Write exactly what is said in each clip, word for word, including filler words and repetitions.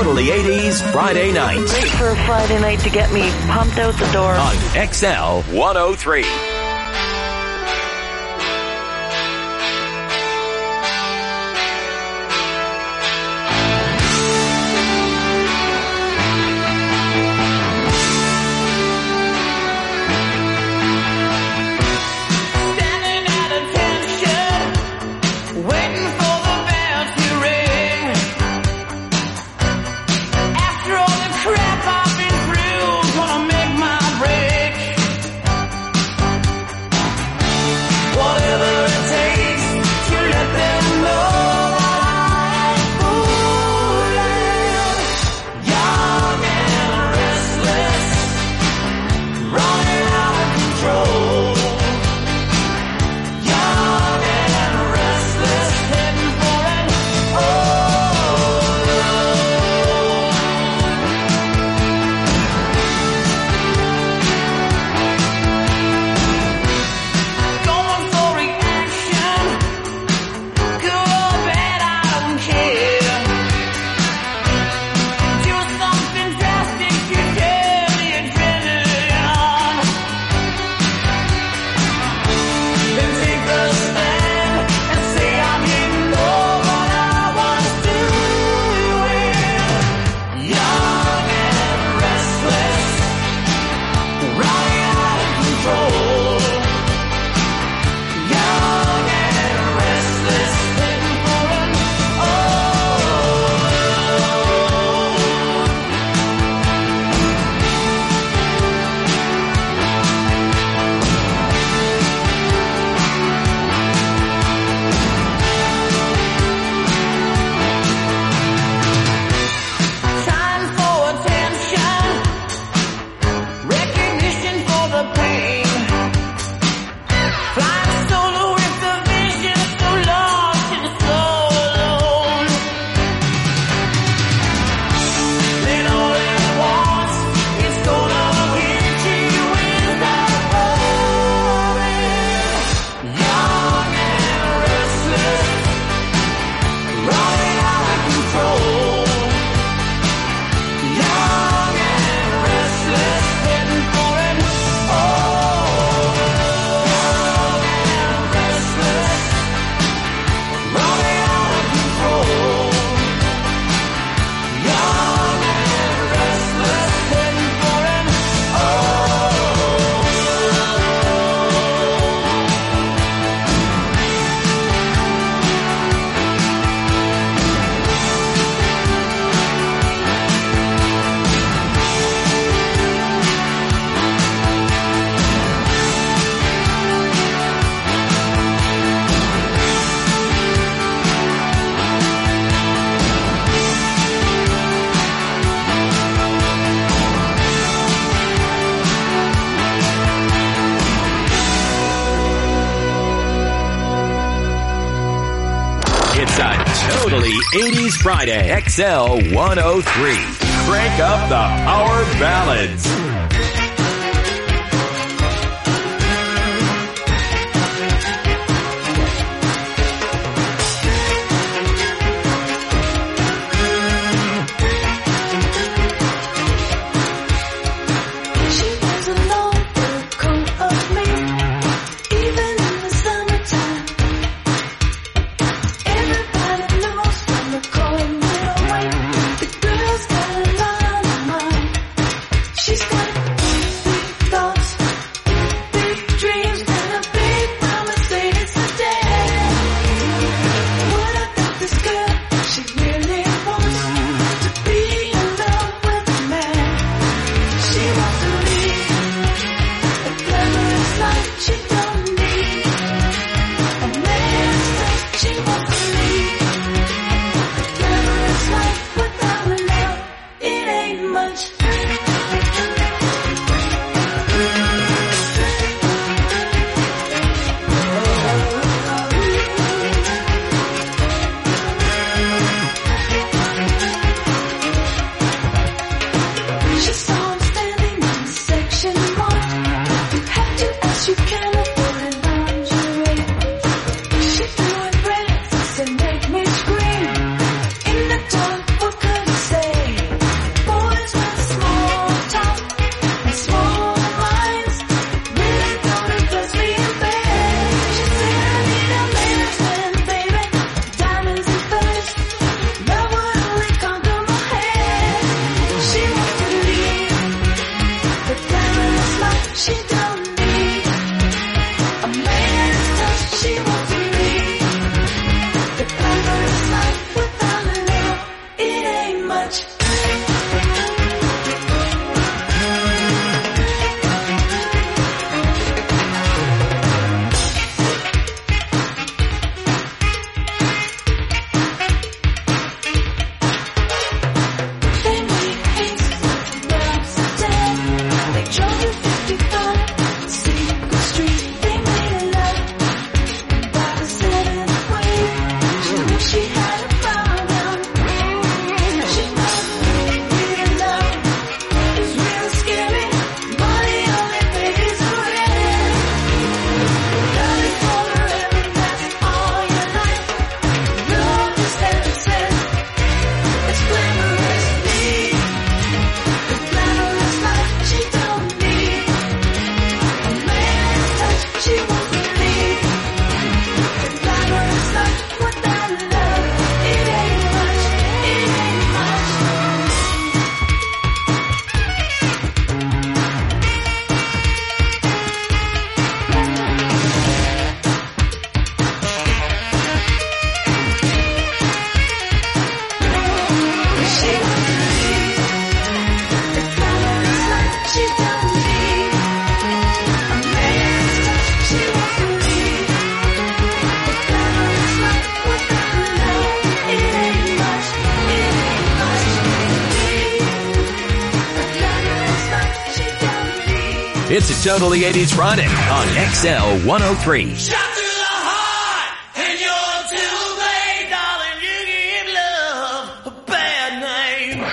Totally eighties Friday night. Great for a Friday night to get me pumped out the door. On X L one oh three. Totally eighties Friday, X L one oh three. Crank up the power ballads. She's got It's a Totally eighties Friday on X L one oh three. Shot through the heart, and you're too late, darling. You give love a bad name.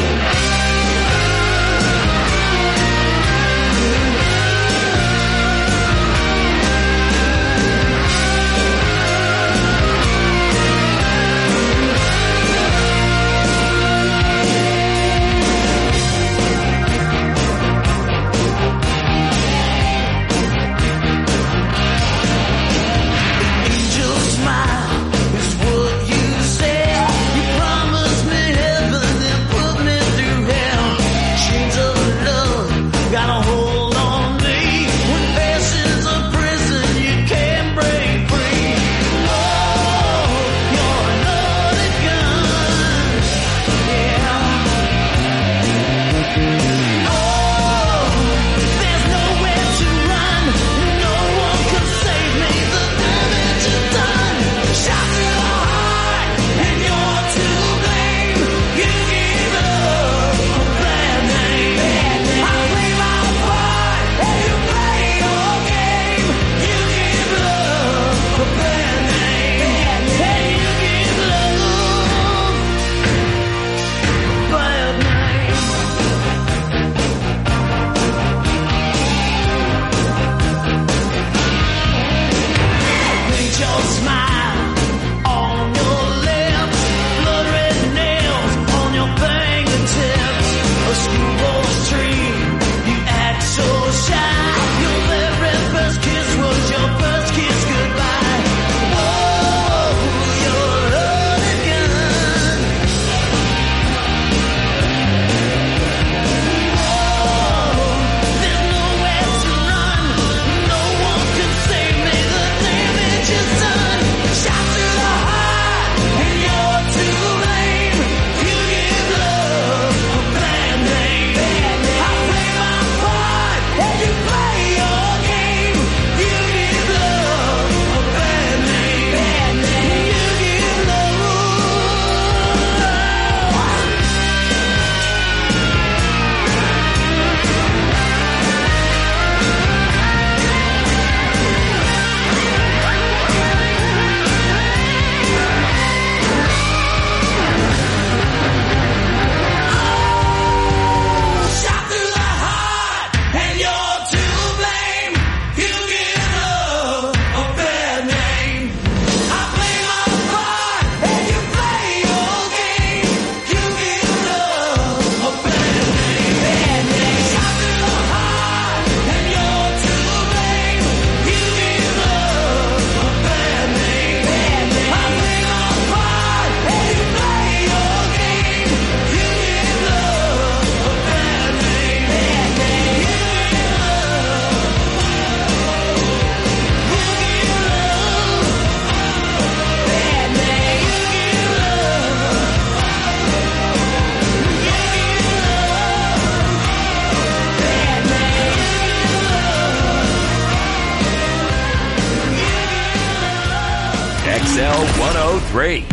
X L one oh three.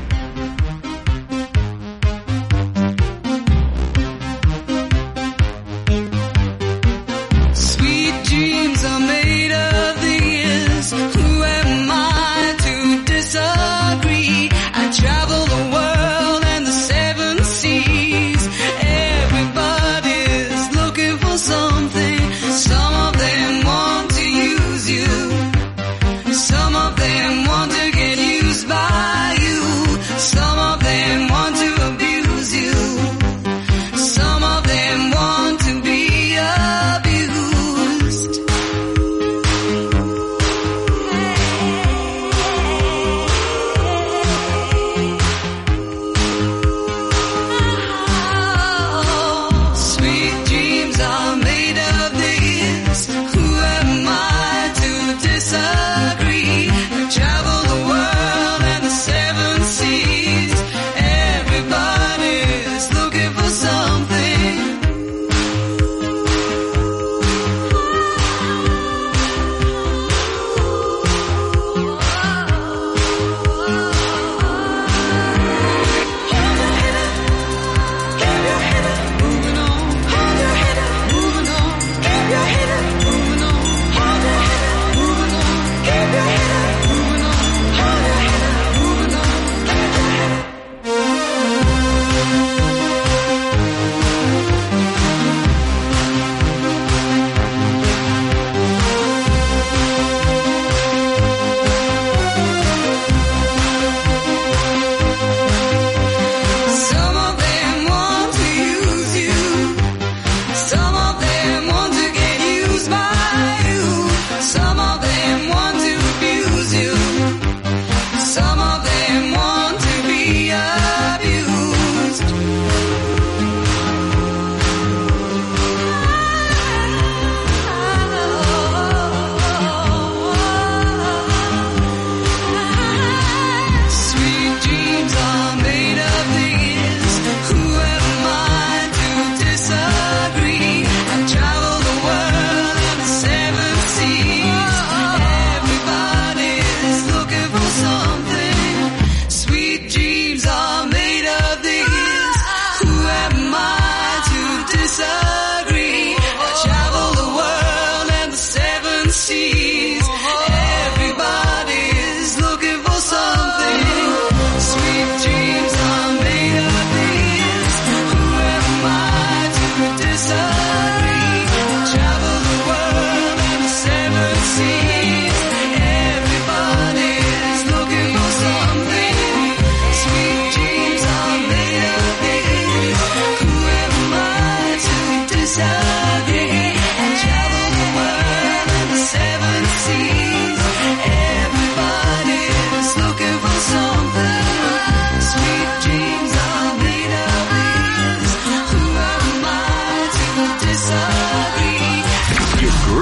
Sweet dreams are made of these. Who am I to disagree? I travel the world and the seven seas. Everybody's looking for something. Some of them want to use you. Some of them want to get used by you.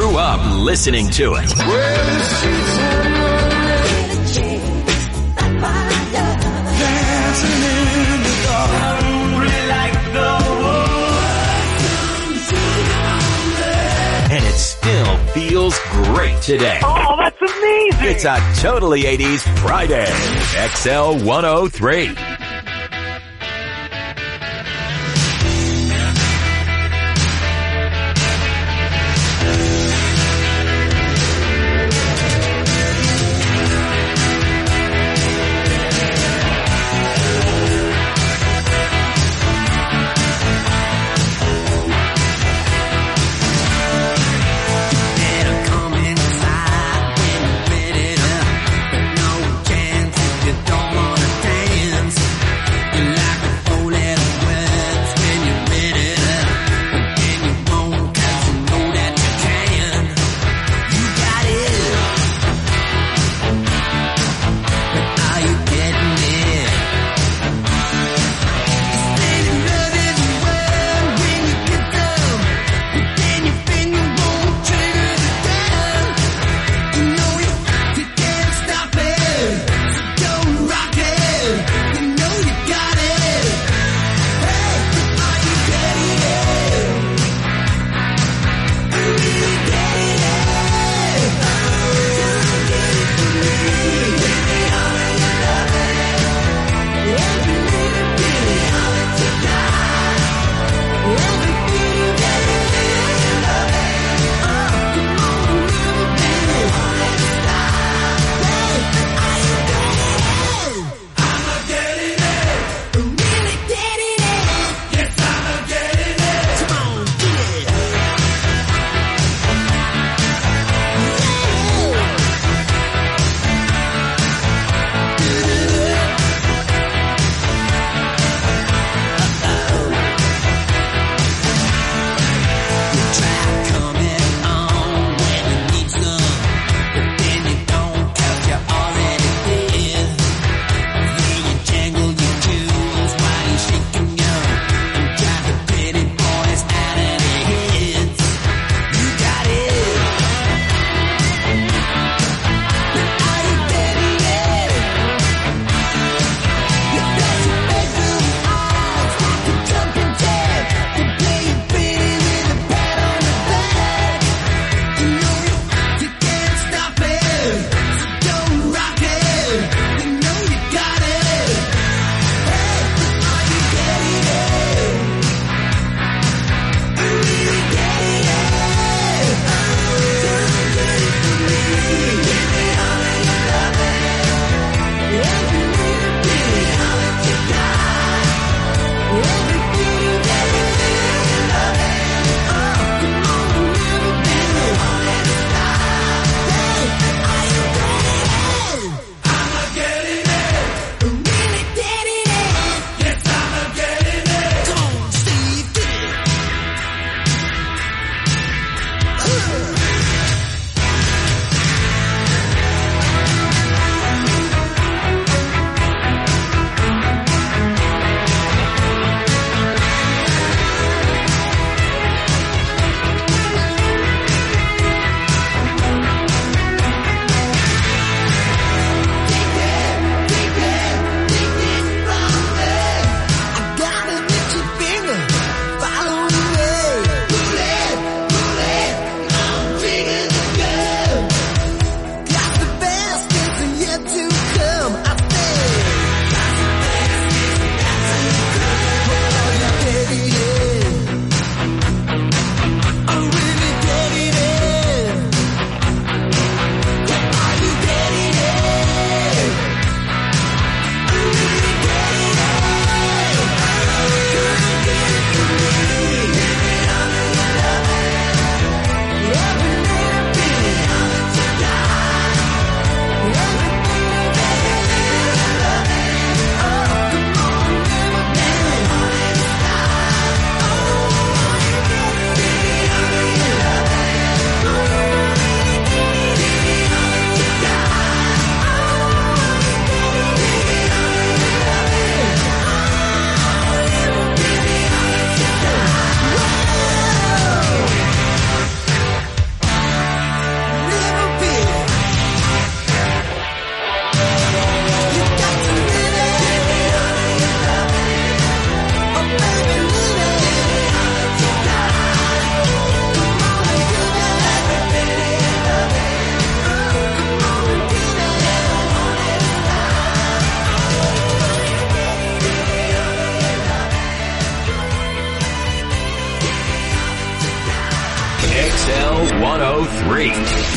grew up listening to it. And it still feels great today. Oh, that's amazing! It's a totally eighties Friday. X L one oh three. X L one oh three.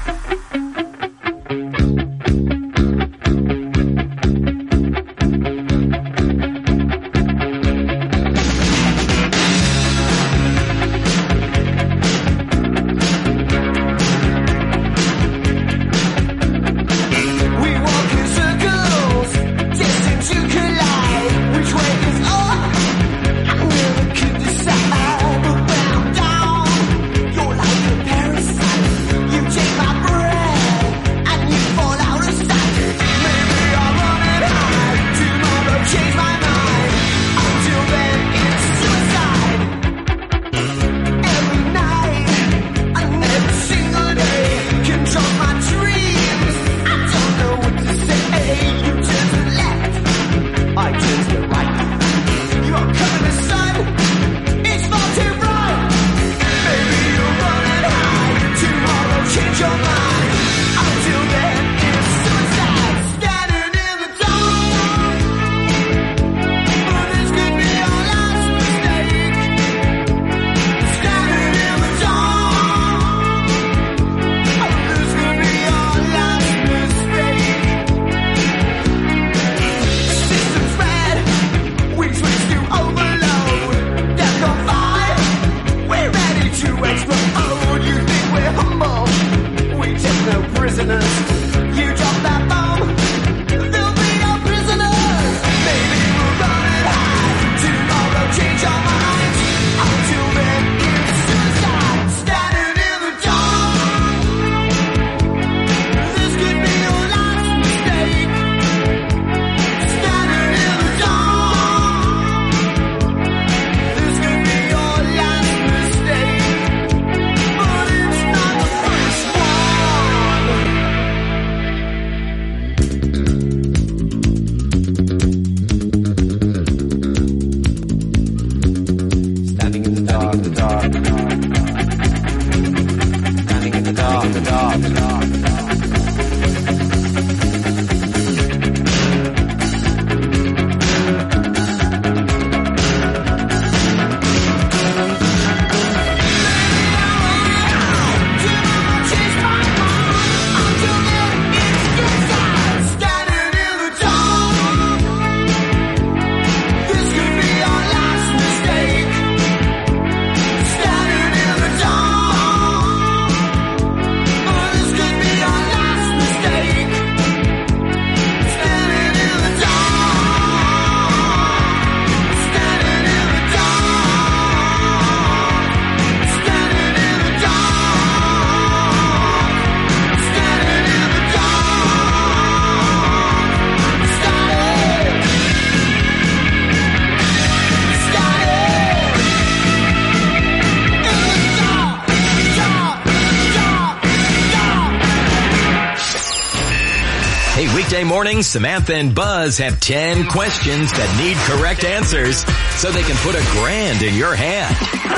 Weekday mornings, Samantha and Buzz have ten questions that need correct answers so they can put a grand in your hand.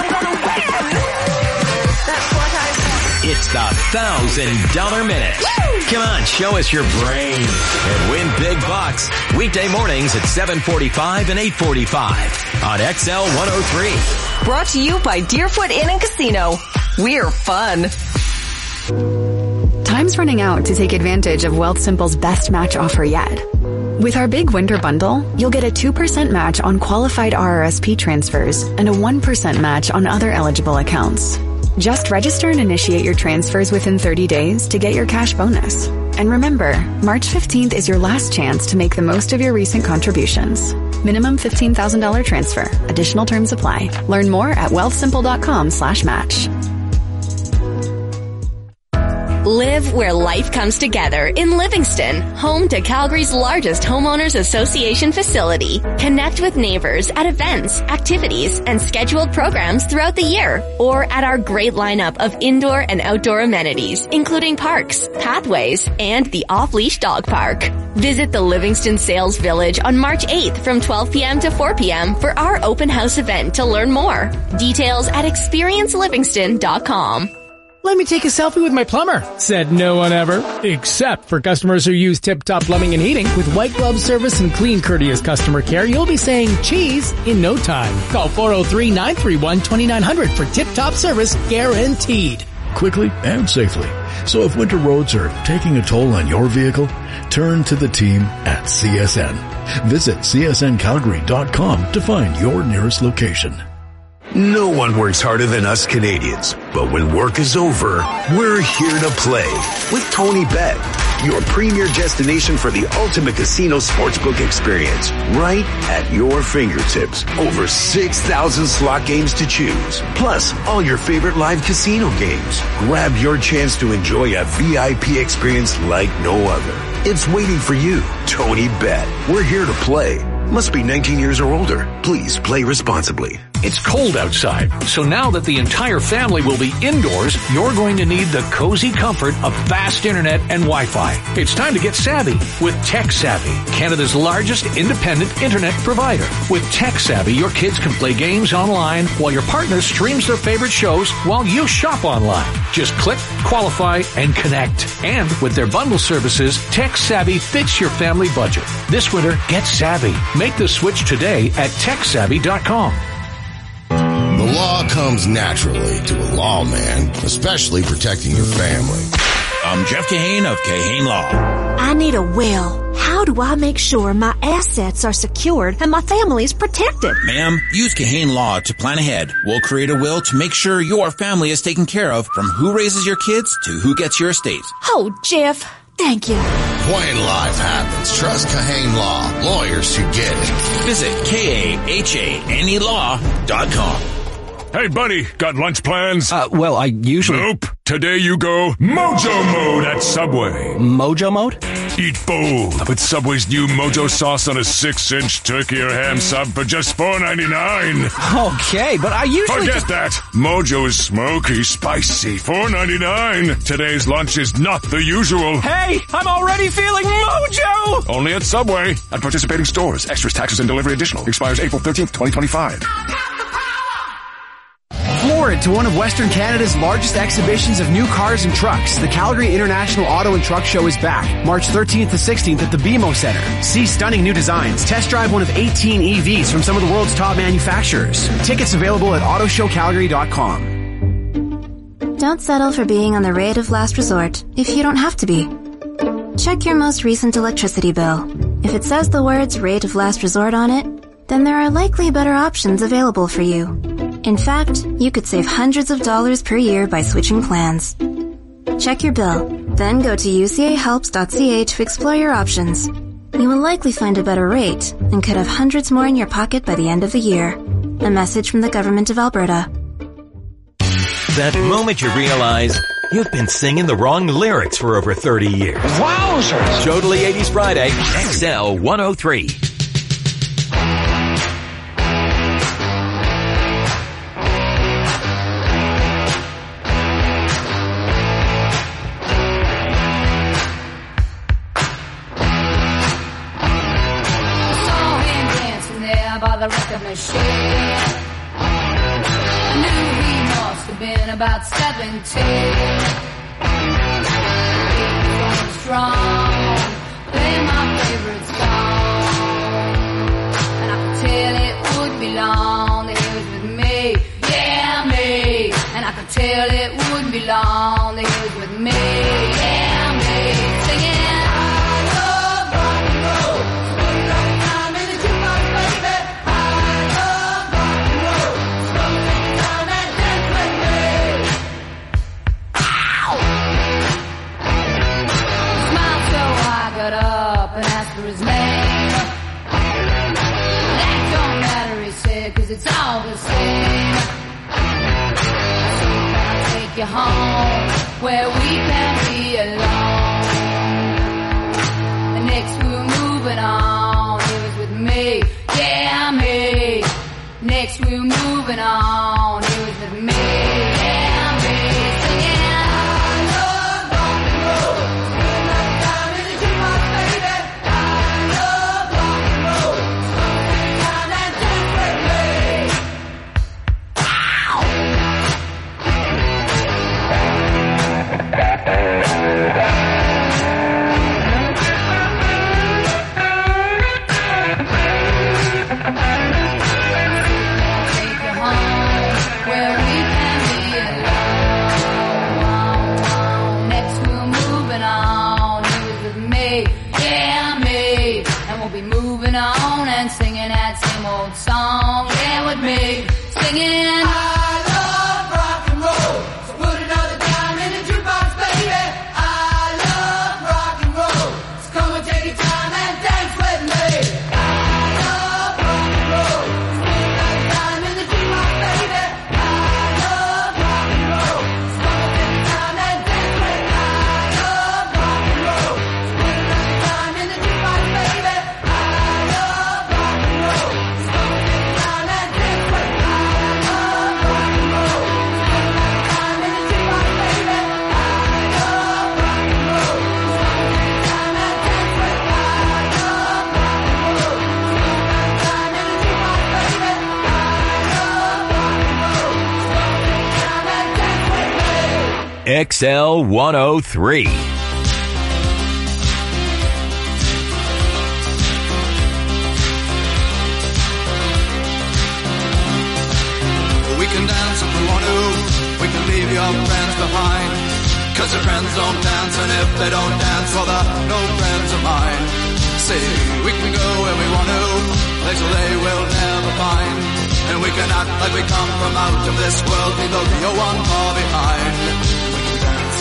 It's the Thousand Dollar Minute. Woo! Come on, show us your brain and win big bucks. Weekday mornings at seven forty-five and eight forty-five on X L one oh three. Brought to you by Deerfoot Inn and Casino. We're fun. Time's running out to take advantage of Wealthsimple's best match offer yet. With our big winter bundle, you'll get a two percent match on qualified R R S P transfers and a one percent match on other eligible accounts. Just register and initiate your transfers within thirty days to get your cash bonus. And remember, March fifteenth is your last chance to make the most of your recent contributions. Minimum fifteen thousand dollars transfer. Additional terms apply. Learn more at wealthsimple.com slash match. Live where life comes together in Livingston, home to Calgary's largest homeowners association facility. Connect with neighbors at events, activities, and scheduled programs throughout the year, or at our great lineup of indoor and outdoor amenities, including parks, pathways, and the off-leash dog park. Visit the Livingston Sales Village on March eighth from twelve p.m. to four p.m. for our open house event to learn more. Details at experience livingston dot com. Let me take a selfie with my plumber, said no one ever. Except for customers who use Tip Top Plumbing and Heating. With white glove service and clean, courteous customer care, you'll be saying cheese in no time. Call four oh three, nine three one, two nine zero zero for Tip Top service guaranteed. Quickly and safely. So if winter roads are taking a toll on your vehicle, turn to the team at C S N. Visit C S N Calgary dot com to find your nearest location. No one works harder than us Canadians, but when work is over, we're here to play with Tony Bet, your premier destination for the ultimate casino sportsbook experience, right at your fingertips. Over six thousand slot games to choose, plus all your favorite live casino games. Grab your chance to enjoy a V I P experience like no other. It's waiting for you, Tony Bet. We're here to play. Must be nineteen years or older. Please play responsibly. It's cold outside, so now that the entire family will be indoors, you're going to need the cozy comfort of fast internet and Wi-Fi. It's time to get savvy with TechSavvy, Canada's largest independent internet provider. With TechSavvy, your kids can play games online while your partner streams their favorite shows while you shop online. Just click, qualify, and connect. And with their bundle services, TechSavvy fits your family budget. This winter, get savvy. Make the switch today at tech savvy dot com. The law comes naturally to a lawman, especially protecting your family. I'm Jeff Kahane of Kahane Law. I need a will. How do I make sure my assets are secured and my family's protected? Ma'am, use Kahane Law to plan ahead. We'll create a will to make sure your family is taken care of, from who raises your kids to who gets your estate. Oh, Jeff, thank you. When life happens, trust Kahane Law. Lawyers who get it. Visit K A H A N E law dot com. Hey, buddy, got lunch plans? Uh, well, I usually... Nope. Today you go Mojo Mode at Subway. Mojo Mode? Eat bold with Subway's new Mojo sauce on a six-inch turkey or ham sub for just four ninety-nine. Okay, but I usually... Forget just... that. Mojo is smoky, spicy, four ninety-nine. Today's lunch is not the usual. Hey, I'm already feeling Mojo! Only at Subway. At participating stores. Extras, taxes, and delivery additional. Expires April thirteenth, twenty twenty-five. Forward to one of Western Canada's largest exhibitions of new cars and trucks. The Calgary International Auto and Truck Show is back, March thirteenth to sixteenth at the B M O Center. See stunning new designs. Test drive one of eighteen E Vs from some of the world's top manufacturers. Tickets available at auto show calgary dot com. Don't settle for being on the rate of last resort if you don't have to be. Check your most recent electricity bill. If it says the words rate of last resort on it, then there are likely better options available for you. In fact, you could save hundreds of dollars per year by switching plans. Check your bill, then go to u c a helps dot c a to explore your options. You will likely find a better rate and could have hundreds more in your pocket by the end of the year. A message from the Government of Alberta. That moment you realize you've been singing the wrong lyrics for over thirty years. Wowzers! Totally eighties Friday, X L one oh three. By the record machine, I knew he must have been about seventeen. He was going strong, playing my favorite song, and I could tell it would be long that he was with me, yeah me. And I could tell it wouldn't be long that he was with me, yeah me. Singing. Up and asked for his name. That don't matter, he said, cause it's all the same. So can I take you home where we can be alone? And next we were moving on, he was with me, yeah me. Next we were moving on, he was with me, yeah me. Singing. singing. I love rock and roll, so put another dime in the jukebox, baby. I love rock and roll, so come and take your time and dance with me. I love rock and roll, so put another dime in the jukebox, baby. I love rock and roll, so come and take your time and dance with me. I love rock and roll, so put another dime in the jukebox, baby. I love rock and roll, so come and take your time and dance with me. X L one oh three. We can dance if we want to. We can leave your friends behind. Cause your friends don't dance, and if they don't dance, well, they're no friends of mine. See, we can go where we want to, places they will never find. And we can act like we come from out of this world, leave the real one far behind. We can dance.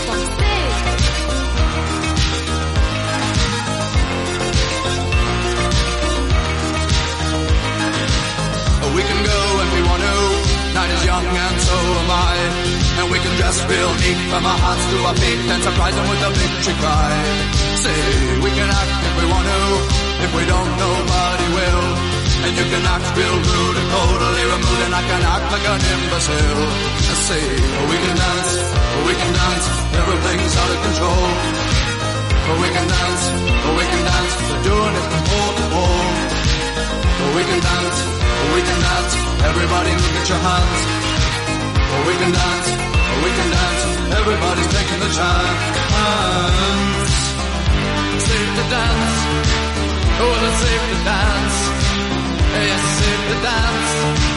We can go when we want to. Night is young and so am I. And we can dress real neat from our hearts to our feet and surprise them with a victory cry. Say, we can act if we want to. If we don't, nobody will. And you can act real rude and totally removed, and I can act like an imbecile. And say, we can dance, we can dance, everything's out of control. We can dance, we can dance, we're doing it from pole to pole. We can dance, we can dance, everybody look at your hands. We can dance, we can dance, everybody's taking the chance. Safe to dance, oh, it's safe to dance. Yes, it's safe to dance.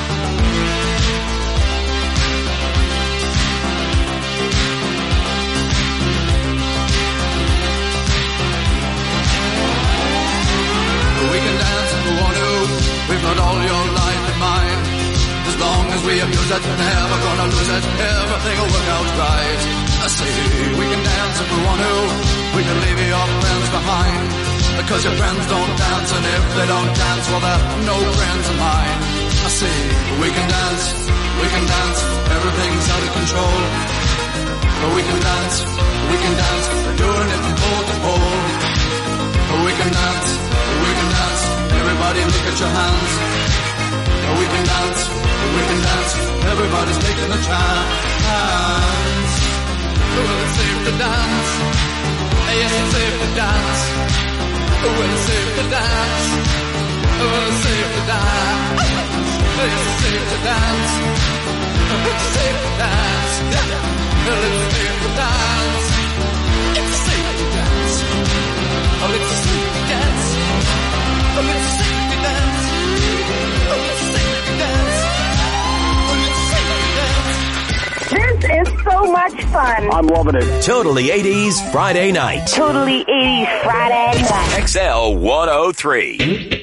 We can dance if we want to. We've got all your life in mind. As long as we abuse it, never gonna lose it. Everything will work out right. I say we can dance if we want to. We can leave your friends behind. Because your friends don't dance, and if they don't dance, well, they're no friends of mine. I say we can dance, we can dance. Everything's out of control. But we can dance, we can dance. We're doing it from pole to pole. But we can dance, we can dance. Everybody look at your hands. We can dance, we can dance. Everybody's taking a chance. Well, it's safe to dance. Yes, it's safe to dance. Well, it's safe to dance. Well, it's safe to dance. Yes, it's safe to dance. It's safe to dance. Well, it's safe to dance. It's safe to dance. Oh, it's safe to dance. Oh, it's safe to dance. Oh, it's safe to dance. Oh, it's safe to dance. This is so much fun. I'm loving it. Totally eighties Friday night. Totally eighties Friday night. X L one oh three.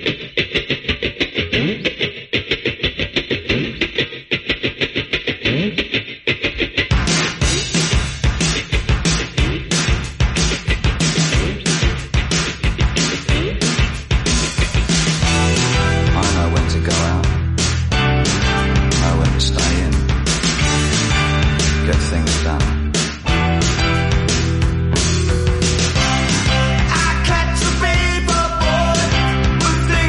I catch a paper boy with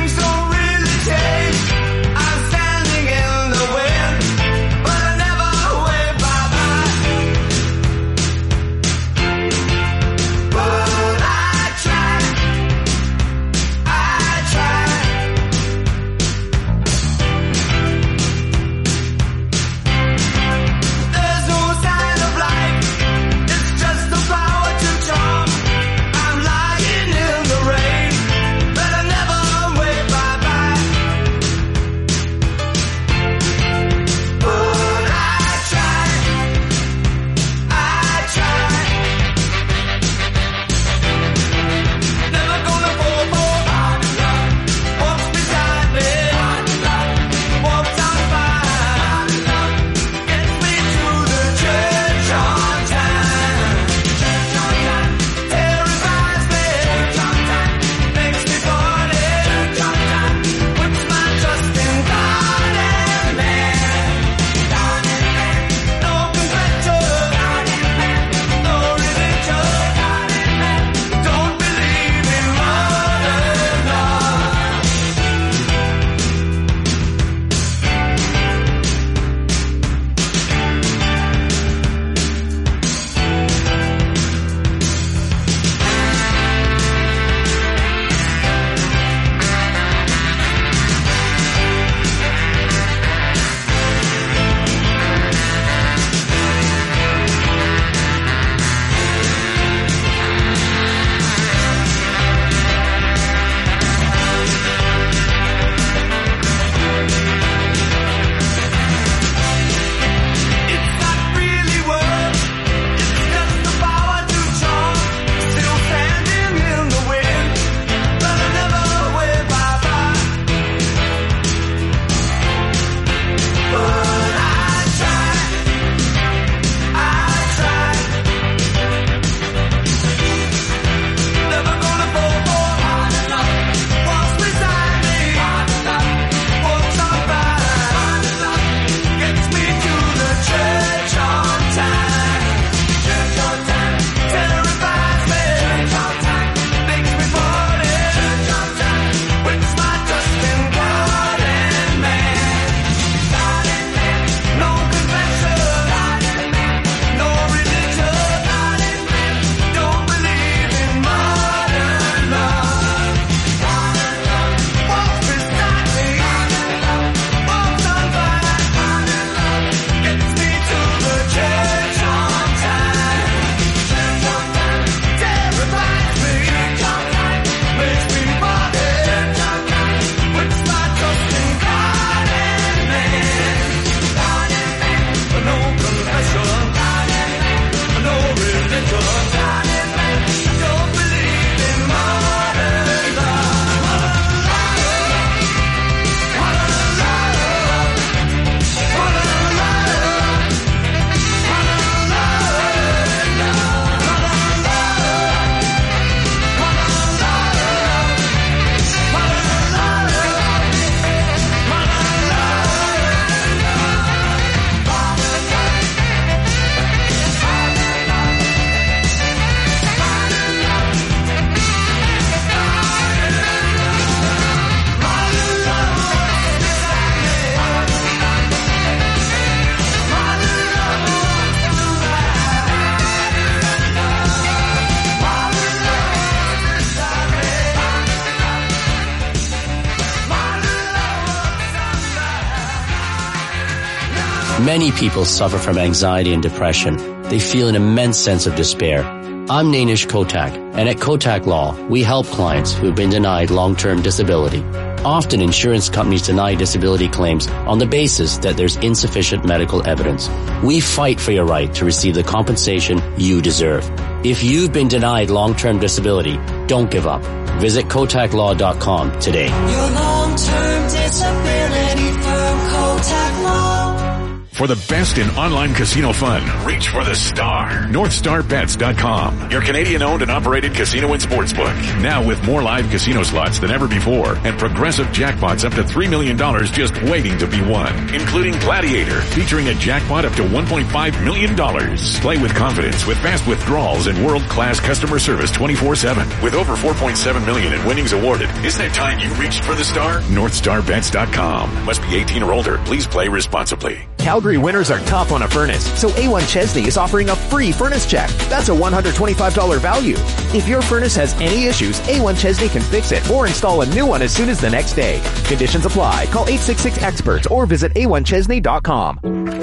Many people suffer from anxiety and depression. They feel an immense sense of despair. I'm Nainish Kotak, and at Kotak Law, we help clients who have been denied long-term disability. Often insurance companies deny disability claims on the basis that there's insufficient medical evidence. We fight for your right to receive the compensation you deserve. If you've been denied long-term disability, don't give up. Visit Kotak Law dot com today. Your long-term disability firm, Kotak Law. For the best in online casino fun, reach for the star. North Star Bets dot com, your Canadian-owned and operated casino and sportsbook. Now with more live casino slots than ever before and progressive jackpots up to three million dollars just waiting to be won, including Gladiator, featuring a jackpot up to one point five million dollars. Play with confidence with fast withdrawals and world-class customer service twenty-four seven. With over four point seven million dollars in winnings awarded, isn't it time you reached for the star? North Star Bets dot com. Must be eighteen or older. Please play responsibly. Calgary winters are tough on a furnace, so A one Chesney is offering a free furnace check. That's a one hundred twenty-five dollars value. If your furnace has any issues, A one Chesney can fix it or install a new one as soon as the next day. Conditions apply. Call eight six six experts or visit A one Chesney dot com.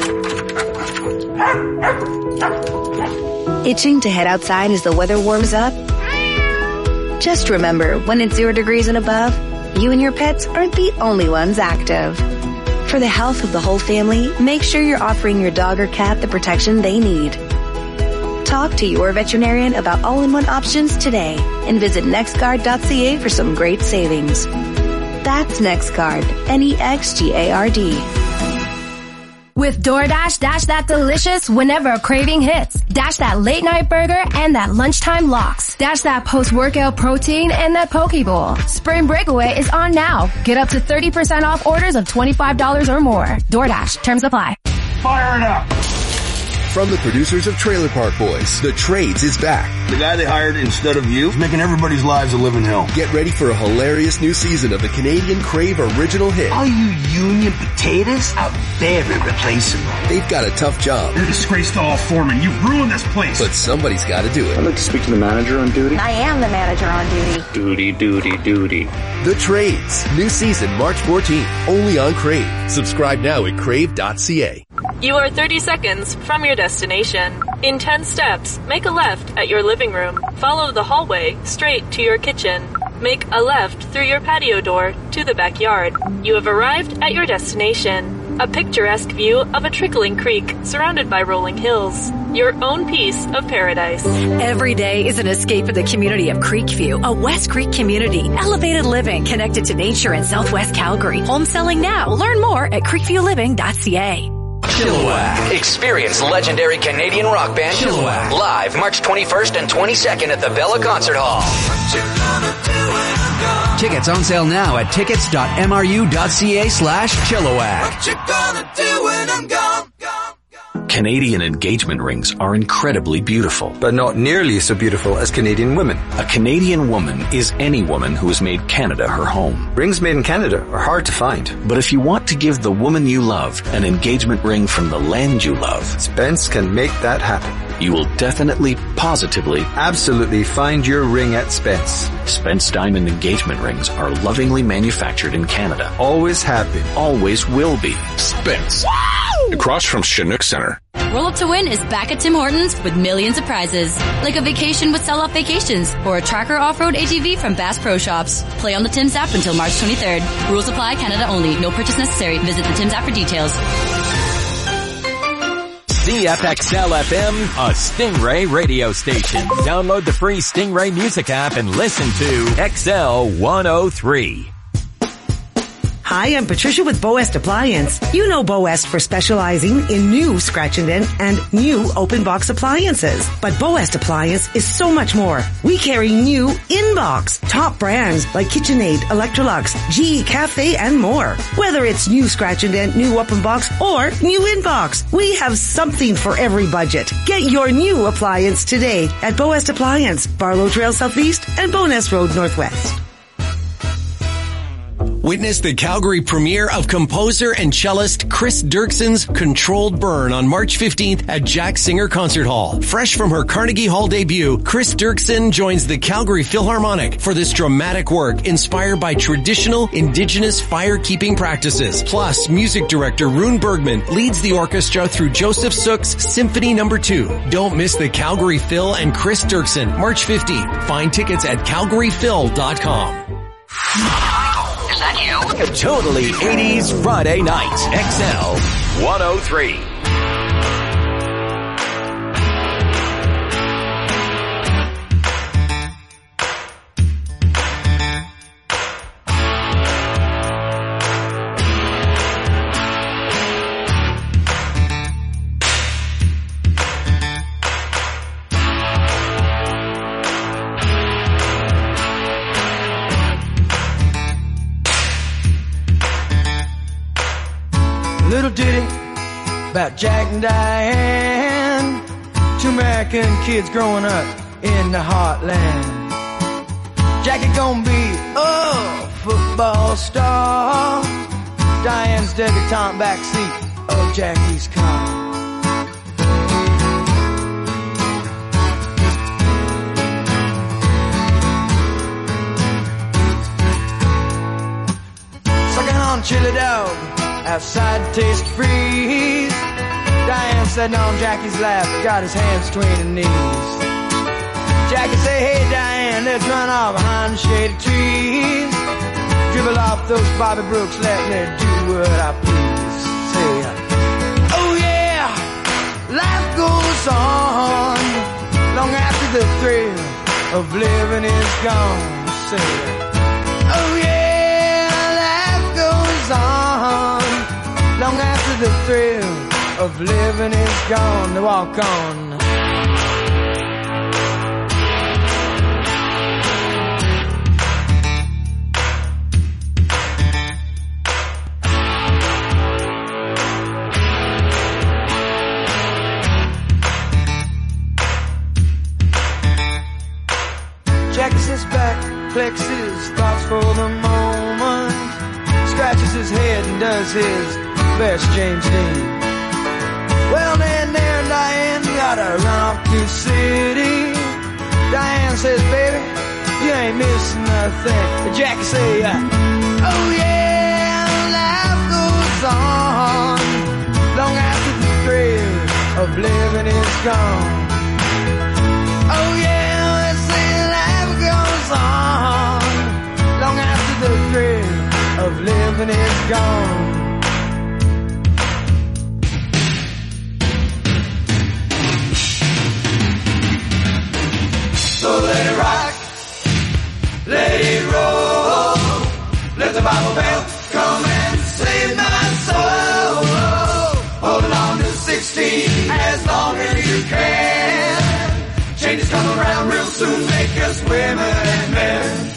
Itching to head outside as the weather warms up? Just remember, when it's zero degrees and above, you and your pets aren't the only ones active. For the health of the whole family, make sure you're offering your dog or cat the protection they need. Talk to your veterinarian about all-in-one options today and visit nextguard dot c a for some great savings. That's NextGuard, N E X G A R D. With DoorDash, dash that delicious whenever a craving hits. Dash that late night burger and that lunchtime lox. Dash that post-workout protein and that poke bowl. Spring Breakaway is on now. Get up to thirty percent off orders of twenty-five dollars or more. DoorDash. Terms apply. Fire it up. From the producers of Trailer Park Boys, The Trades is back. The guy they hired instead of you is making everybody's lives a living hell. Get ready for a hilarious new season of the Canadian Crave original hit. All you union potatoes out there to replace them. They've got a tough job. You're a disgrace to all foremen. You've ruined this place. But somebody's got to do it. I'd like to speak to the manager on duty. I am the manager on duty. Duty, duty, duty. The Trades. New season March fourteenth. Only on Crave. Subscribe now at crave dot c a. You are thirty seconds from your destination. In ten steps, make a left at your living room. Follow the hallway straight to your kitchen. Make a left through your patio door to the backyard. You have arrived at your destination. A picturesque view of a trickling creek surrounded by rolling hills. Your own piece of paradise. Every day is an escape in the community of Creekview, a West Creek community. Elevated living connected to nature in Southwest Calgary. Home selling now. Learn more at creekview living dot c a. Chilliwack. Experience legendary Canadian rock band Chilliwack live March twenty-first and twenty-second at the Bella Concert Hall. Tickets on sale now at tickets dot m r u dot c a slash Chilliwack. What you gonna do when I'm gone? Canadian engagement rings are incredibly beautiful. But not nearly so beautiful as Canadian women. A Canadian woman is any woman who has made Canada her home. Rings made in Canada are hard to find. But if you want to give the woman you love an engagement ring from the land you love, Spence can make that happen. You will definitely, positively, absolutely find your ring at Spence. Spence Diamond engagement rings are lovingly manufactured in Canada. Always have been. Always will be. Spence. Woo! Across from Chinook Center. Roll Up to Win is back at Tim Hortons with millions of prizes, like a vacation with Sell Off Vacations or a Tracker Off-Road A T V from Bass Pro Shops. Play on the Tim's app until March twenty-third. Rules apply, Canada only. No purchase necessary. Visit the Tim's app for details. C F X L F M, a Stingray radio station. Download the free Stingray music app and listen to X L one oh three. Hi, I'm Patricia with Boest Appliance. You know Boest for specializing in new scratch and dent and new open box appliances. But Boest Appliance is so much more. We carry new in-box, top brands like KitchenAid, Electrolux, G E Cafe, and more. Whether it's new scratch and dent, new open box, or new in-box, we have something for every budget. Get your new appliance today at Boest Appliance, Barlow Trail Southeast and Bowness Road Northwest. Witness the Calgary premiere of composer and cellist Chris Dirkson's Controlled Burn on March fifteenth at Jack Singer Concert Hall. Fresh from her Carnegie Hall debut, Chris Dirkson joins the Calgary Philharmonic for this dramatic work inspired by traditional Indigenous fire-keeping practices. Plus, music director Rune Bergman leads the orchestra through Joseph Sook's Symphony Number two. Don't miss the Calgary Phil and Chris Dirkson, March fifteenth. Find tickets at calgary phil dot com. Is that you? Totally eighties Friday night. X L one oh three. Little ditty about Jack and Diane, two American kids growing up in the heartland. Jackie gonna be a football star, Diane's debutante backseat of Jackie's car. Sucking on chili dog outside the Taste Freeze. Diane sitting on Jackie's lap, got his hands between her knees. Jackie say, hey Diane, let's run off behind the shady trees. Dribble off those Bobby Brooks, let me do what I please. Say, oh yeah, life goes on long after the thrill of living is gone. Say, oh yeah, life goes on long after the thrill of living is gone. To walk on. Jackie sits back, collects his thoughts for the moment, scratches his head and does his best James Dean. Well, then there and Diane gotta run off to the city. Diane says, baby, you ain't missing nothing. But Jackie say, uh, oh yeah, life goes on long after the thrill of living is gone. Oh yeah, they say life goes on long after the thrill of living is gone. So let it rock, let it roll, let the Bible bell come and save my soul. Holding on to sixteen as long as you can. Changes come around real soon, make us women and men.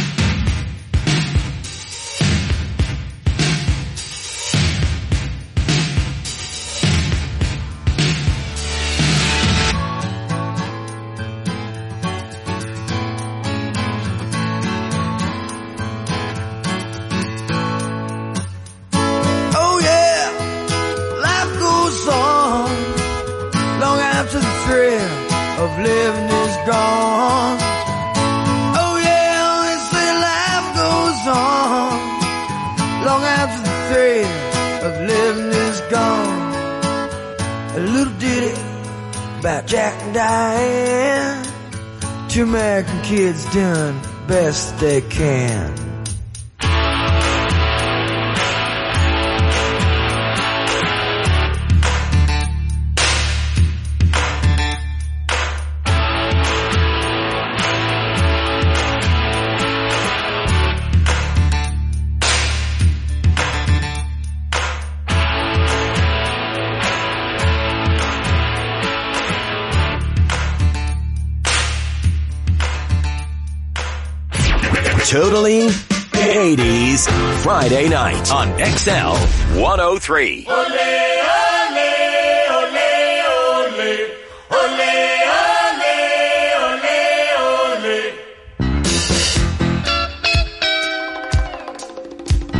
Of living is gone. Oh yeah, they say life goes on long after the thrill of living is gone. A little ditty about Jack and Diane, two American kids doing best they can. Totally eighties Friday night on X L one oh three. Ole, ole, ole, ole, ole, ole, ole, ole.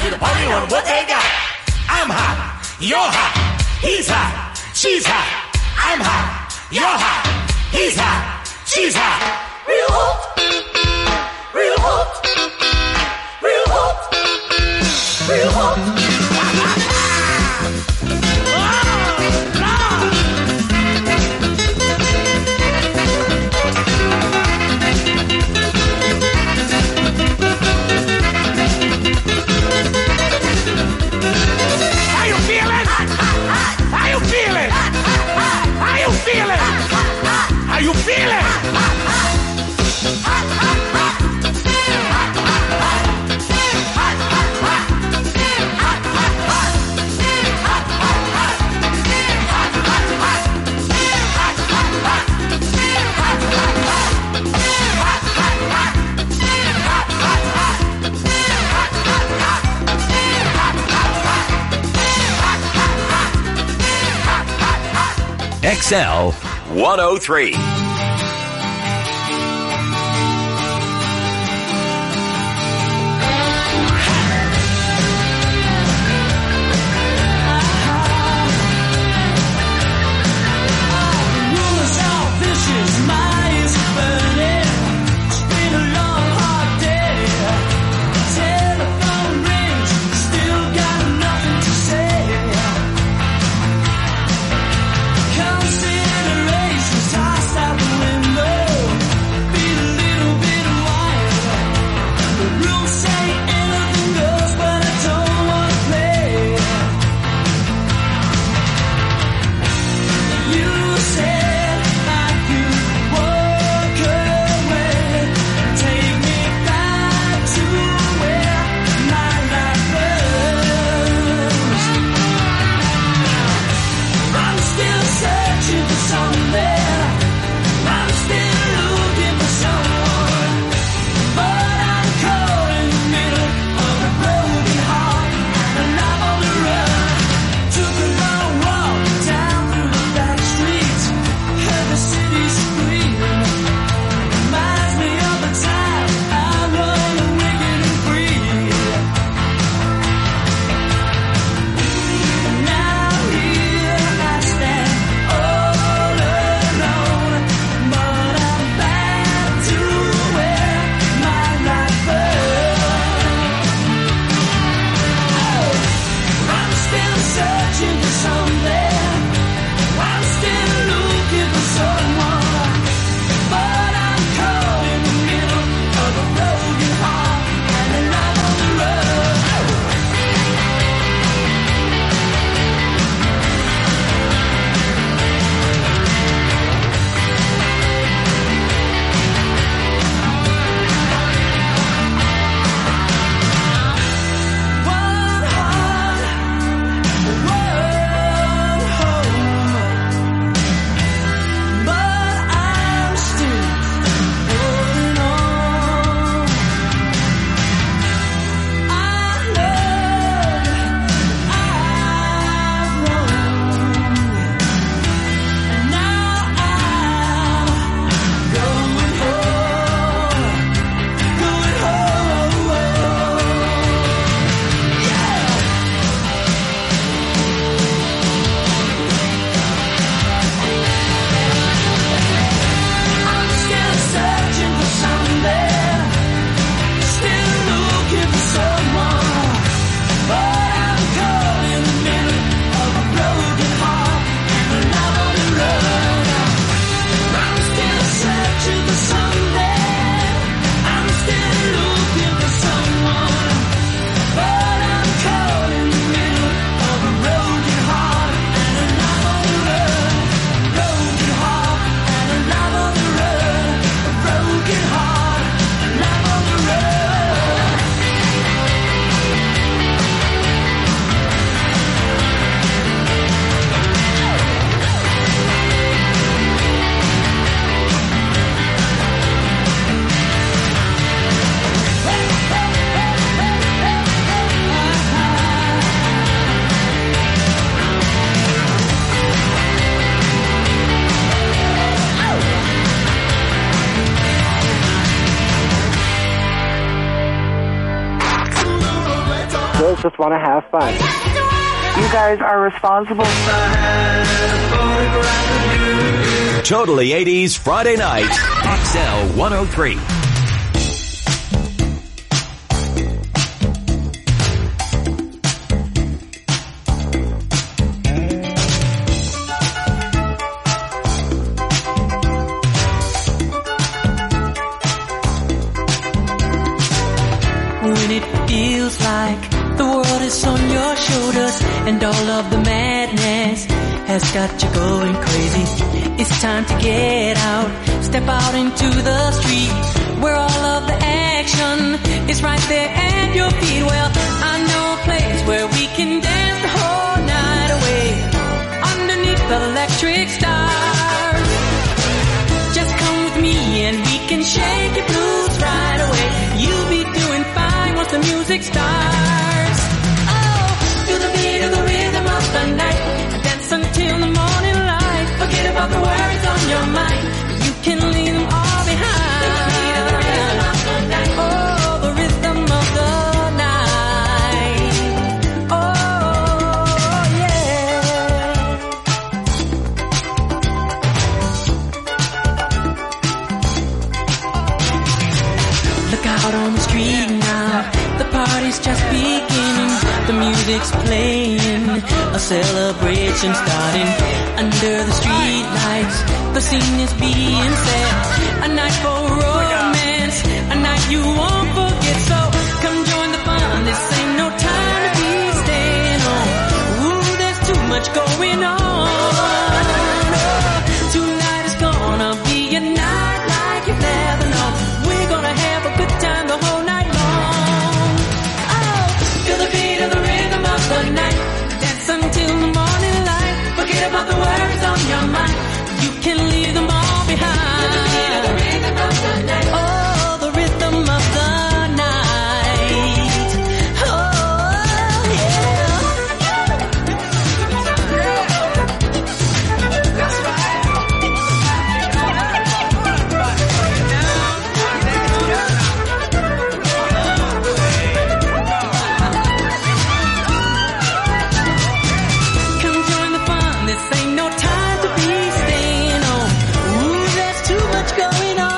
to the party on what they got. I'm hot, you're hot, he's hot, she's hot. I'm hot, you're hot, he's hot, she's hot. Real hot, real hot, real hot, real hot. How you feeling? X L one oh three. Considerations tossed out girls just want to have fun. You guys are responsible. Totally eighties Friday night, X L one oh three. When it feels like the world is on your shoulders and all of the madness has got you going crazy, it's time to get out, step out into the street where all of the action is right there at your feet. Well, I know a place where we can dance the whole night away underneath the electric stars. Just come with me and we can shake your blues right away. You'll be doing fine once the music starts. Oh, feel the beat of the rhythm of the night. Dance until the morning light. Forget about the worries on your mind. You can leave them all behind. Feel the beat of the rhythm of the night. Oh, the rhythm of the night. Oh, yeah. Look out on the street now. The party's just beginning. The music's playing, a celebration starting under the street lights. The scene is being set, a night for romance, a night you won't forget. So come join the fun. This ain't no time to be staying home. Ooh, there's too much going on. Tonight is gonna be a night like you've never known. We're gonna have a good time the whole night long. Oh, feel the beat of the rhythm of the night. Dance until the morning light. Forget about the worries on your mind. You can leave them all behind. Feel the beat of the rhythm of the night. Oh, the rhythm of the night. Oh, yeah. That's right. Come join the fun. This ain't no time to be staying home. Ooh, there's too much going on.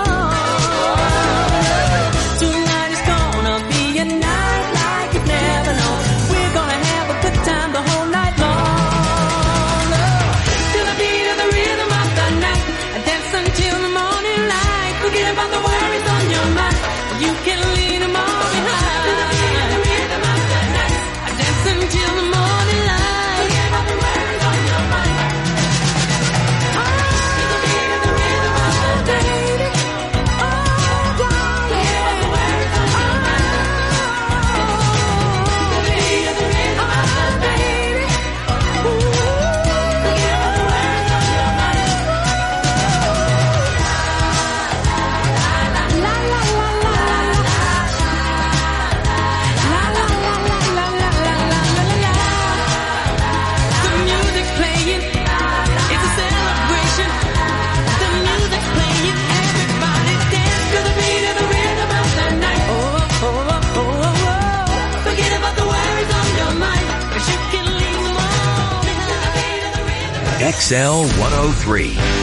Tonight is gonna be a night like you've never known. We're gonna have a good time the whole night long. Oh, feel the beat of the rhythm of the night. Dance until the morning light. Forget about the worries on your mind. You can leave them all behind. Feel the beat of the rhythm of the night. Dance until the morning light. Forget about the worries on your mind. Feel the beat of the rhythm of the night. Oh, forget about the worries on your mind. Feel the beat of the rhythm of the night. Ooh, forget about the worries on your mind. La la la la la la la la la la la la la la la. The music's playing, it's a celebration. The music's playing, everybody dance to the beat of the rhythm of the night. Oh, oh, oh, oh, oh, oh. Forget about the worries on your mind, 'cause you can leave them all behind. X L one oh three.